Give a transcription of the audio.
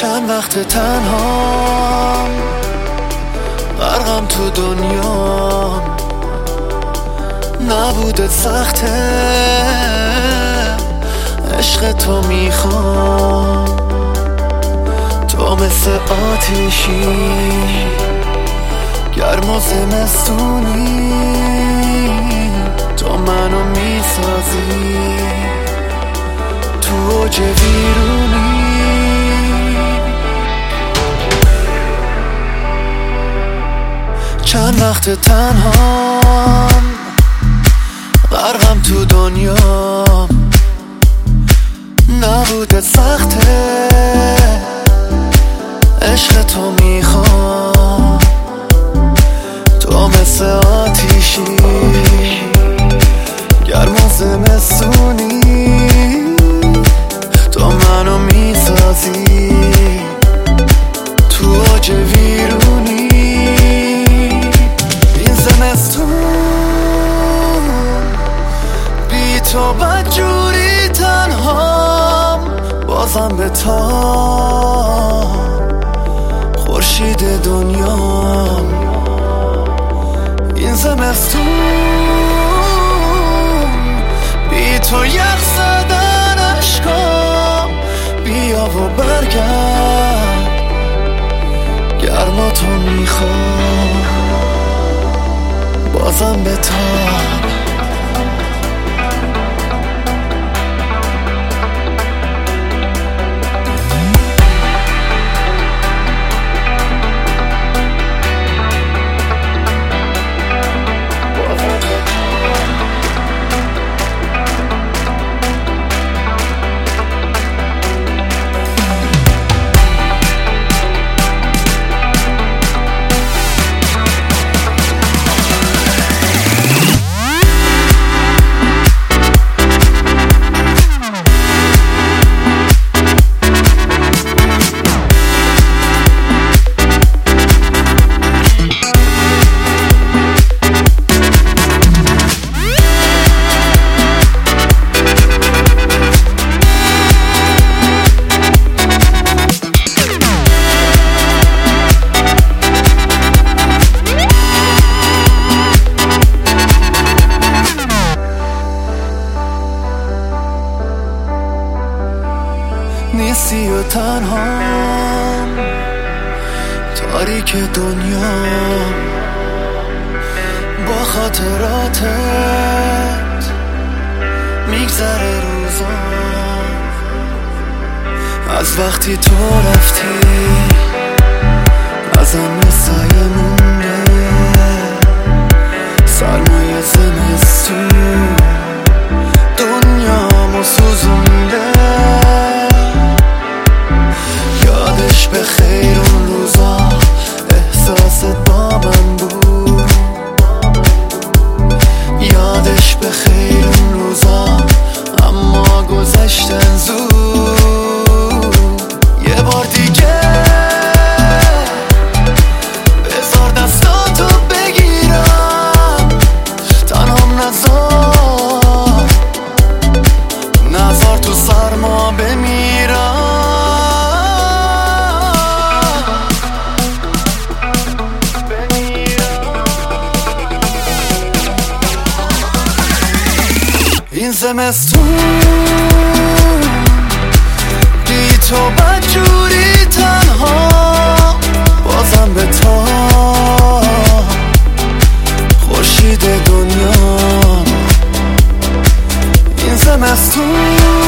چند وقت تنهام، غرقم تو دنیا، نبودت سخته، عشق تو میخوام. تو مثل آتیشی گرم و زمستونی، تو منو میسازی تو اوج ویرونی. چند وقت تنهام، غرقم تو دنیا، نبودت سخته، عشق تو میخوام. تو مثل آتیشی گرم و زمستونی، تو منو میسازی تو اوج ویرونی. این زمستون بی تو بدجوری تنهام، بازم به تا خورشید دنیا. این زمستون بی تو یخ زدن اشکام، بیا و برگرد گرما تو میخوام، بازم به تا. نیستی و تنهام، تاریک دنیا، با خاطراتت میگذره روزا. از وقتی تو رفتی ازم سایه مونده، سرمایه زمستون دنیامو سوزونده. یادش به خیر اون روزا، احساست با من بود. یادش به خیر اون روزا، اما گذشتن زود. یه بار دیگه بذار دستاتو بگیرم، تنهام نذار تو سرما بمیرم. این زمستون بی تو بدجوری تنها، بازم به تا خورشید دنیا. این زمستون